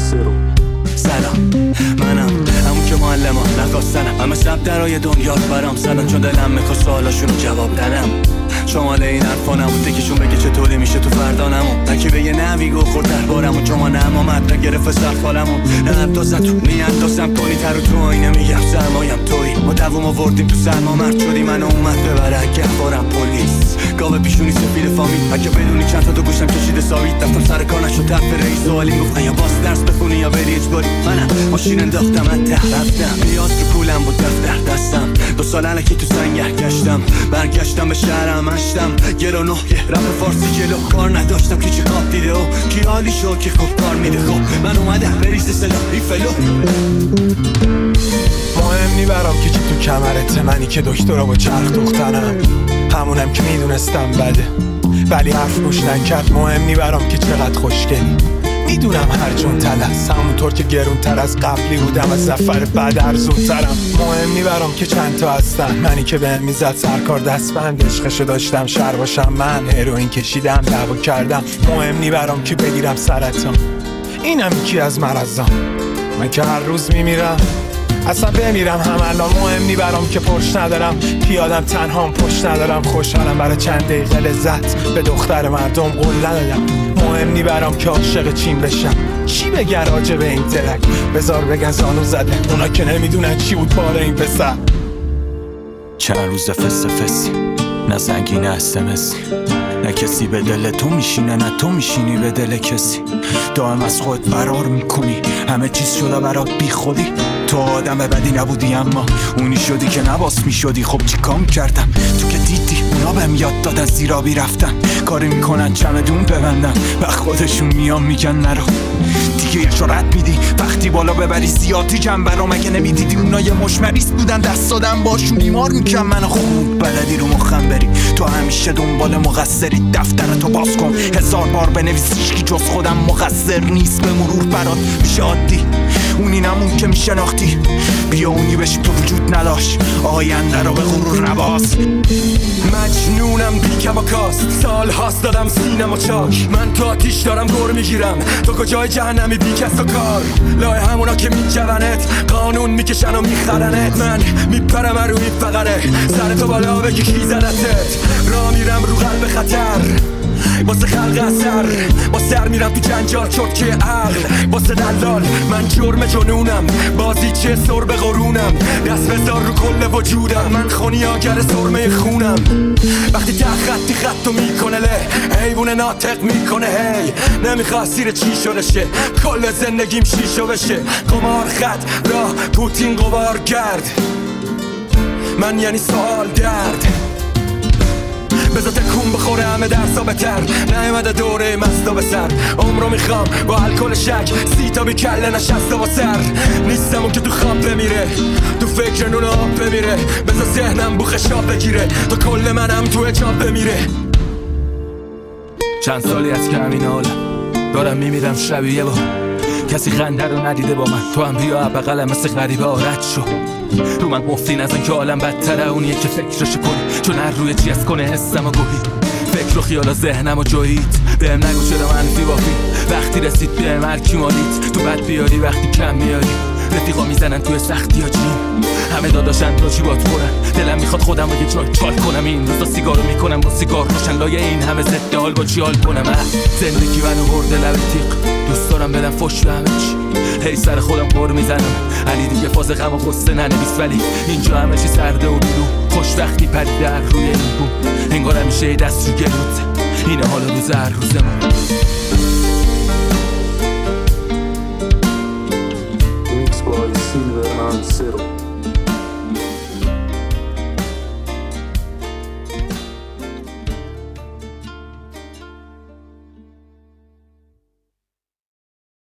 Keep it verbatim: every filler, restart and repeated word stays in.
سرو. سلام، منم همون که معلمم نخواستنم، همه شب درای دنیا برام سلام، چون دلم میخواد سوالاشونو جواب دنم. شمال این حرفا نبود دیگهشون بگه چطوری میشه تو فردا نمون، تکی به یه نوی گو خورد دربارمون، چون ما نمامد نگرفت سرخالمون. نه اندازت تو نی اندازم کنی تر و تو آینه میگم سرمایم توی، ما دووم آوردیم تو سرما مرد شدی منو اومد ببره اگه بارم پلیس. گاوه پیشونی سفید فامیل، اگه بدونی چند تا دو گوشم کشیده ساوید، رفتم سر کار نشد طرف رئیس سوالی گفتن یا باز درس بخونی یا بری اجباری. منم ماشین انداختم من ته رفتم، پیاز رو کولم بود دفتر دستم، دو سال الکی تو سنگر گشتم، برگشتم به شهرم اشتم گرو نه یه رپ فارسی جلو، کار نداشتم که چی خواب دیده و کی حالی شو که خوب کار میده. خب من اومدم بریز سلا ای فلو، مهم نی برام که چی تو کمرته، منی که دکترا با چرخ دختنم، همونم که میدونستم بده ولی حرف گوش نکرد. مهم نی برام که چقدر خوشگلی، میدونم هر جون تلس، همونطور که گرون تر از قبلی بودم از سفر بعد ارزون ترم. مهم نی برام که چند تا هستن، منی که بهم میزد سرکار دستبند، عشقشو داشتم شر باشم، من هروئین کشیدم دعوا کردم. مهم نی برام که بگیرم سرطان، اینم یکی از مرضام، من که هر روز میمیرم اصلا بمیرم هم الان. مهم نی برام که پرش ندارم، پیادم تنهام پشت ندارم، خوشحالم برای چند دقیقه لذت به دختر مردم قول ندادم. مهم نی برام که عاشق چین بشم، چی بگه راجع به این ترک، بذار بگن زانو زده، اونا که نمیدونن چی بود بار این پسر. چند روز فس فسی، نه زنگی نه اسمسی، نه کسی به دل تو میشینه نه تو میشینی به دل کسی، دائم از خود فرار میکنی، همه چیز شده برات بی خودی. تو آدم بدی نبودی اما اونی شدی که نباس میشدی. خب چی کام کردم تو که دیدی اونا بهم یاد دادن زیرابی رفتن، کاری میکنن چمدون ببندن و خودشون میان میگن نرو دیگه، یه جرأت میدی وقتی بالا ببری زیادی جنبه رو، مگه نمیدیدی اونا یه مشمریز بودن دست دادن باشون بیمار میکن منو. خوب بلدی رو مخم بری، تو همیشه دنبال مقصری، دفترتو باز کن هزار بار بنویس، هیچکی جز خودم مقصر نیست، به مرور برات میشه عادی، اونی نمون که میشناختی، بیا اونی بشی تو وجود نداشت، آینده رو به غرور نباز. مجنونم بی کماکاست، سال هاست دادم سینم و چاک، من تو آتیش دارم گر میگیرم، تو کجای جهنمی بی کس و کار، لای همونا که میجونت قانون میکشن و میخرنت، من میپرم رو این فقره، سر تو بالا بگی کی زدتت، را میرم رو قلب خطر واسه خلق اثر، با سر میرم تو جنجال چرت عقل، واسه دلال من جرم جنونم، بازی چه سر به قرونم، دست بذار رو کل وجودم، من خونیاگر سرمه خونم، وقتی ته خطی خطو میکنه له، حیوون ناطق میکنه هی، نمیخواد سیر چی شده شه، کل زندگیم شیشو بشه، قمار خط راه پوتین قبار گرد، من یعنی سوال درد، بذار تکون بخوره همه درسا بتر، نیومده دوره مستا به سر، عمرو میخوام با الکل شک، سی تا بی کله نشسته با سر، نیستم اون که تو خواب بمیره، تو فکر نون آب بمیره، بذار ذهنم بو خشاب بگیره، تا کل منم تو اجاب بمیره. چند سالی از که همین حالم دارم میمیرم شبیه با کسی خنده رو ندیده با من، تو هم بیا بغلم مثل غریبه آرد شو، رو من گفتی نزن که عالم بدتره، اونیه که فکرشو کنی چون هر روی چیز کنه حسم و گوهی، فکر و خیال و ذهنم و جویید، بهم نگو چرا منفی بافی، وقتی رسید بهم هر کی مالید، تو بد بیاری وقتی کم میاری، رفیقا میزنن توی سختی ها جیم، همه داداشن تا چی بات کنن، دلم میخواد خودم رو یه جای چال کنم، این روزا سیگارو میکنم با سیگار روشن، لایه این همه ضد حال با چی حال کنم، زندگی منو برده لب تیغ، دوست دارم بدم فش به همه چی، هی سر خودم قر میزنم، علی دیگه فاز غم و غصه ننویس، ولی اینجا همه چی سرده و بیرو، خوشبختی پریده هر روی این بوم، انگار همیشه دست رو گلوت، اینه حالا روز هر روزمون.